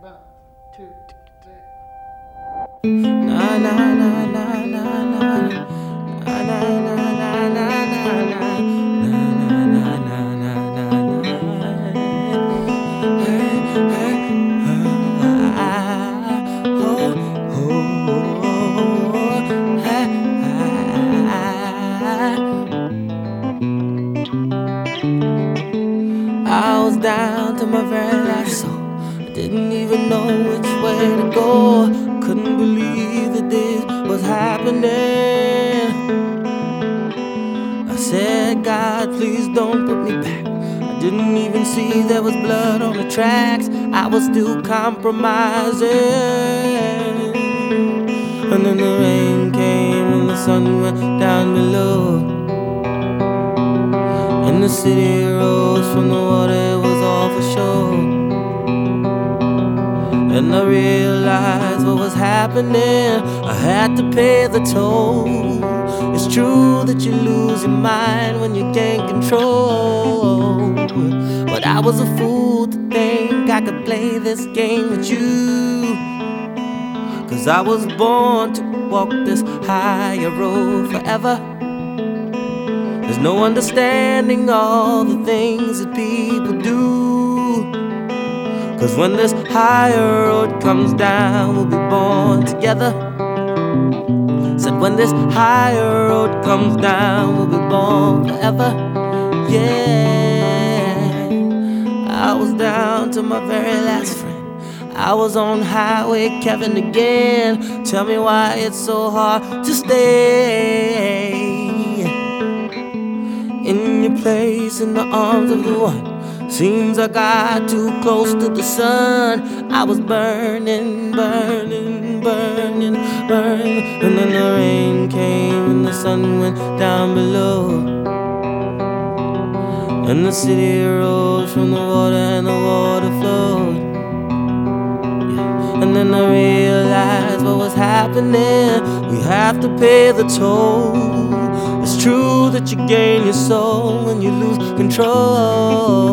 two, three. Na na na na na na na na na na na I was down to my very last soul. I didn't even know which way to go. Couldn't believe that this was happening. I said, God, please don't put me back. I didn't even see there was blood on the tracks. I was still compromising. And then the rain came and the sun went down below. And the city rose from the water, it was all for sure. And I realized what was happening. I had to pay the toll. It's true that you lose your mind when you can't control. But I was a fool to think I could play this game with you. 'Cause I was born to walk this higher road forever. There's no understanding all the things that people do. 'Cause when this higher road comes down, we'll be born together. Said when this higher road comes down, we'll be born forever. Yeah, I was down to my very last friend. I was on Highway Kevin again. Tell me why it's so hard to stay in your place in the arms of the one. Seems I got too close to the sun. I was burning, burning, burning, burning. And then the rain came and the sun went down below. And the city rose from the water and the water flowed. And then I realized what was happening. We have to pay the toll. It's true that you gain your soul when you lose control.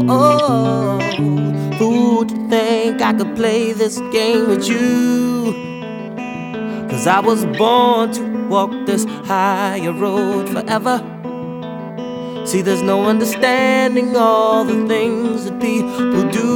Who would think I could play this game with you? 'Cause I was born to walk this higher road forever. See, there's no understanding all the things that people do.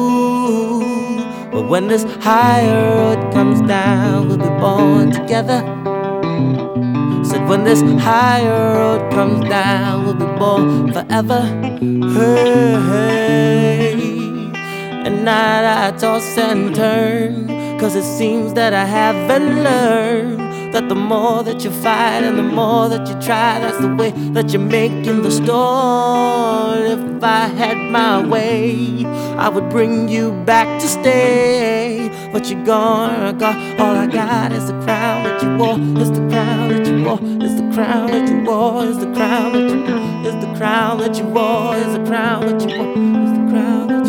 But when this higher road comes down, we'll be born together. Said when this higher road comes down, we'll be born forever. Hey, hey. At night I toss and turn, 'cause it seems that I haven't learned that the more that you fight and the more that you try, that's the way that you're making the storm. If I had my way, I would bring you back to stay. But you're gone, I got all I got is the crown that you wore. Is the crown that you wore. Is the crown that you wore. Is the crown that you wore. Is the crown that you wore. Is the crown that you wore. Is the crown that you wore.